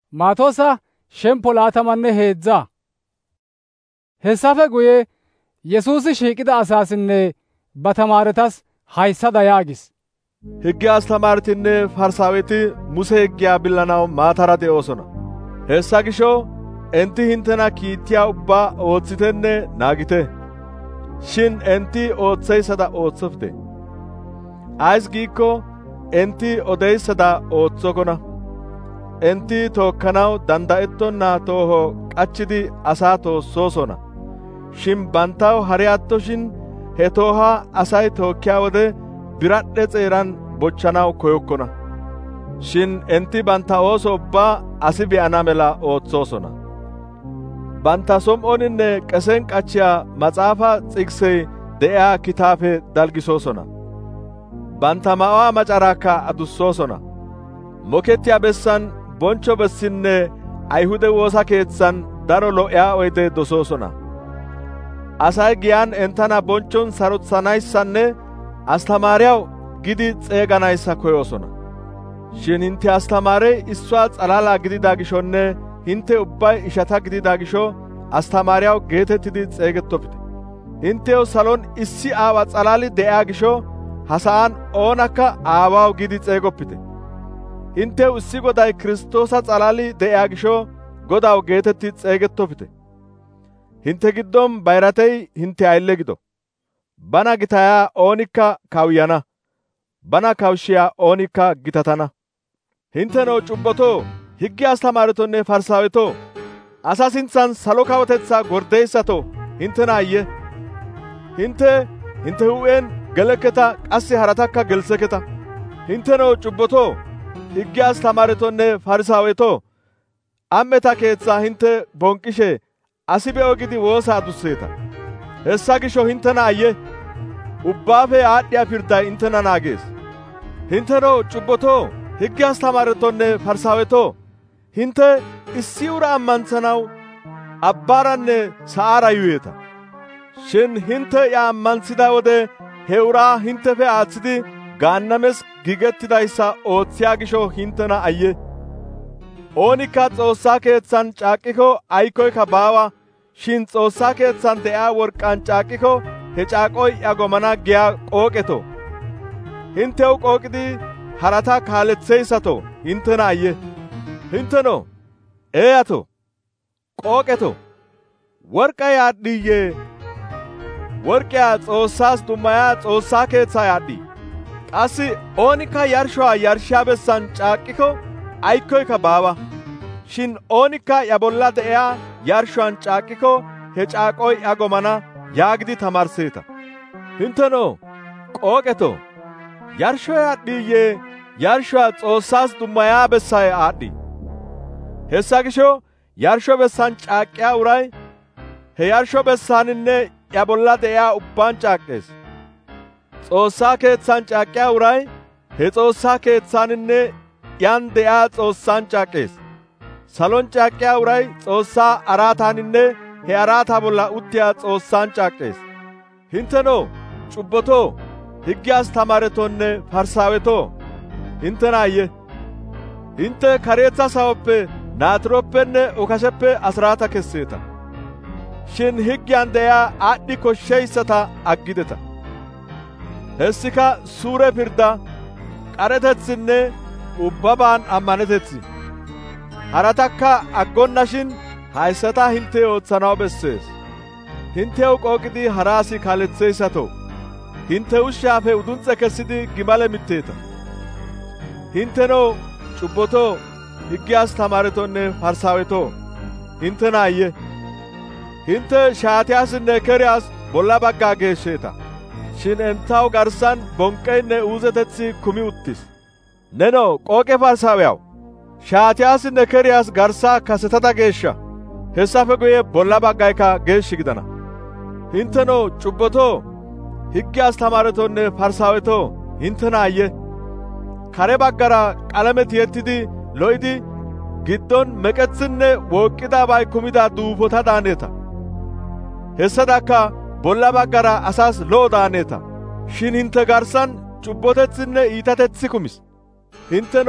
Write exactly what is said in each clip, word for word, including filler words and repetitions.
Maatoosa shemppo laatamanne heedzdza. Hessafe guye Yesuusi shiiqida asaasinne ba tamaaretas hayssada yaagis. Higge astamaaritinne Farsaaweti Muse higgiyaa billanaw maatara de'oosona. Hessa gisho enti hinttena kiittiyaa ubbaa ootsitenne naagite. Shin enti ootseyssada ootsofte. Ays giikko enti odeyssada ootsokona. Enti tookkanaw danda'ettonna tooho qachchidi asaa toossoosona. Shin bantaw hari attoshin he tooha asay tookkiyaa wode biradhe xeeran bochchanaw koyokkona. Shin enti banta ooso ubbaa asi be'ana mela ootsoosona. Banta som"oninne qesen qachchiyaa maxaafa xiksey de'iyaa kitaafe dalgisoosona. Banta ma'uwaa macaraakka adussoosona. Mokettiyaa bessan bonchcho bessinne Ayhude woosa keetsan daro lo'iyaa oyde dosoosona. Asay giyan entana bonchchon sarotsanayssanne astamaariyaw gidi xeeganayssa koyoosona. Shin hintte astamaarey issuwaa xalala gidida gishonne hintte ubbay ishata gidida gisho astamaariyaw geetettidi xeegettofite. Hinttew salon issi aawa xalali de'iyaa gisho ha sa'aan oonakka aawaw gidi xeegoppite. Hinttew issi Goday Kiristoosa xalali de'iyaa gisho Godaw geetetti xeegettofite. Hintte giddon bayratey hintte aylle gido. Bana gitayaa oonikka kawuyana. Bana kawushiyaa oonikka gitatana. Hinttenoo cubbotoo, higge astamaaretonne Farsaawetoo, asa sintsan salo kawotetsaa gorddeyssatoo hinttena ayye. Hintte hintte huuphen gelekketa qassi haratakka gelseketa. Hinttenoo cubbotoo, higge astamaaretonne Farsaawetoo, ammeta keetsaa hintte bonqqishe asi be'o gidi woosa adusseeta. Hessa gisho hinttena ayye. Ubbaafe aadhdhiyaa pirdday inttena naagees. Hinttenoo cubbotoo, higge astamaaretonne Farsaawetoo, hintte issi ura ammantsanaw abbaaranne sa'aara yuuyeeta. Shin hintte iya ammantsida wode he uraa hinttefe aatsidi gaannames giigettidayssa ootsiyaa gisho hinttena ayye. Oonikka Xoossaa keetsan caaqqiko aykkoyka baawa. Shin Xoossaa keetsan de'iyaa worqqan caaqqiko he caaqoy iya gomana giyaa qooqetoo. Hinttew qooqidi harata kaaletseyssatoo hinttena ayye. Hinttenoo eeyatoo, qooqetoo, worqqay aadhdhiiyye? Worqqiyaa Xoossaas dummayaa Xoossaa keetsaa aadhdhii? Qassi oonikka yarshshuwaa yarshshiyaa bessan caaqqiko aykkoyka baawa. Shin oonikka ya bolla de'iyaa yarshshuwaan caaqqiko he caaqoy iya gomana yaagidi tamaarseeta. Hinttenoo qooqetoo, yarshshoy aadhdhiiyye yarshshuwaa Xoossaas dummayaa bessay aadhdhii? Hessa gisho yarshsho bessan caaqqiyaa uray he yarshsho bessaaninne ya bolla de'iyaa ubbaan caaqqees. Xoossaa keetsan caaqqiyaa uray he Xoossaa keetsaaninne yan de'iyaa Xoossaan caaqqees. Salon caaqqiyaa uray Xoossaa araataaninne he araataa bolla uttiyaa Xoossaan caaqqees. Hinttenoo cubbotoo, higge astamaaretonne Farsaawetoo, hinttena ayye. Hintte kareetsa sawoppe, naatiroppenne okasheppe asiraata kesseeta. Shin higgiyan de'iyaa aadhdhi koshsheyssata aggideta. Hessika suure pirdda, k'aretetsinne ubbabaan ammanetetsi. Haratakka aggonnashin hayssata hintte ootsanaw bessees. Hinttew qooqidi hara asi kaaletseyssatoo, hintte ushshaafe udunxe kessidi gimale mitteeta. Hinttenoo cubbotoo, higge astamaaretonne Farsaawetoo, hinttena ayye. Hintte shaatiyaasinne keriyaas bolla baggaa geeshsheeta. Shin enttaw garssan bonqqeynne uuzetetsi kumi uttis. Nenoo qooqe Farsaawiyaw, shaatiyaasinne keriyaas garssaa kasetada geeshsha. Hessafe guye bolla baggaykka geeshshi gidana. Hinttenoo cubbotoo, higge astamaaretonne Farsaawetoo, hinttena ayye. Kare baggara qalame tiyettidi lo'idi giddon meqetsinne wooqqidabay kumida duufota daaneeta. Hessadakka bolla baggara asas lo'o daaneeta. Shin hintte garssan cubbotetsinne iitatetsi kumis. Hinttenoo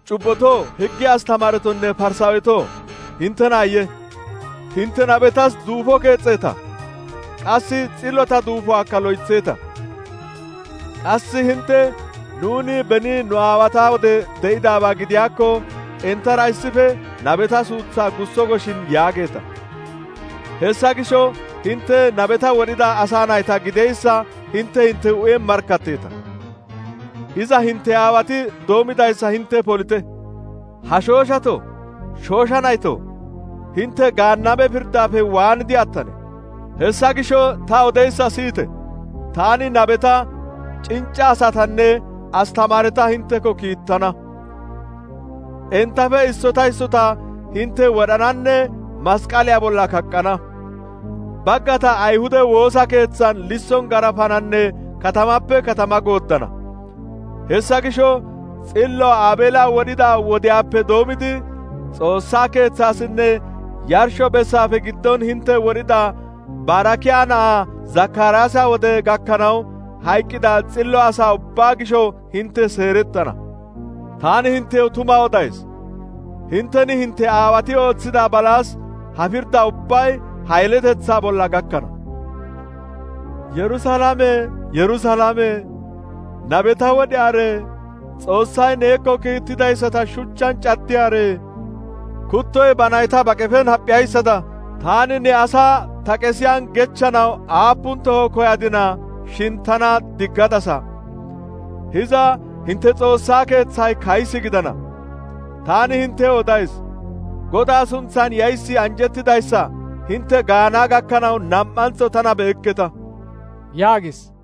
cubbotoo, higge astamaaretonne Farsaawetoo, hintena ayye! Hintte nabetas duufo keexxeeta; qassi xillota duufuwaakka loytseeta. Qassi hintte nuuni beni nu aawataa wode de'idaabaa gidiyaakko enttara issife nabeta suutsaa gussogoshin yaageeta. Hessa gisho hintte nabeta wodhida asaa nayta gideyssa hintte hintte hu'en markkatteeta. Iza hintte aawati doomidayssa hintte polite. Ha shooshatoo, shoosha naytoo, hintte gaanname pirdaafe waanidi attane? Hessa gisho ta odeyssa siyite. Taani nabeta, cincca asatanne astamaareta hintteko kiittana. Entafe issota issota hintte wodhananne masqaliyaa bolla kaqqana. Baggata Ayhude woosa keeththan lisson garafananne katamappe katama gooddana. Hessa gisho xillo Aabeela wodhida wodiyaappe doomidi Xoossaa keeththaasinne yarsho bessaafe giddon hintte wodhida Barakiyaa na'aa Zakkaraasa wode gakkanaw hayqqida xillo asaa ubbaa gisho hintte seerettana. Taani hinttew tuma odays. Hintteni hintte aawati ooththida balaas ha pirda ubbay ha yeletetsaa bolla gakkana. Yerusaalame, Yerusaalame, nabeta wodhiyaare, Xoossay neekko kiittidayssata shuchchan caddiyaare, kuttoy ba nayta ba qefen haphphiyayssada, taani ne asaa ta qesiyan gechchanaw aappun toho koyadina shin tana diggadasa. Hiza hintte Xoossaa keeththay kaysi gidana. Taani hintte odays, Godaa suntsan yayssi anjettidayssa hintte gaanaa gakkanaw nam"antho tana be'ekketa» yaagis.